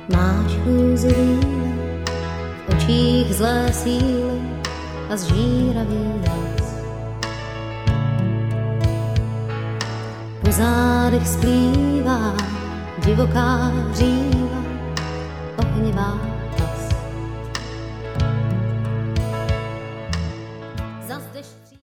Máš chůzi víle, v očích zlé síly a zžíravý hlas. Po zádech splývá divoká říva, ohnivá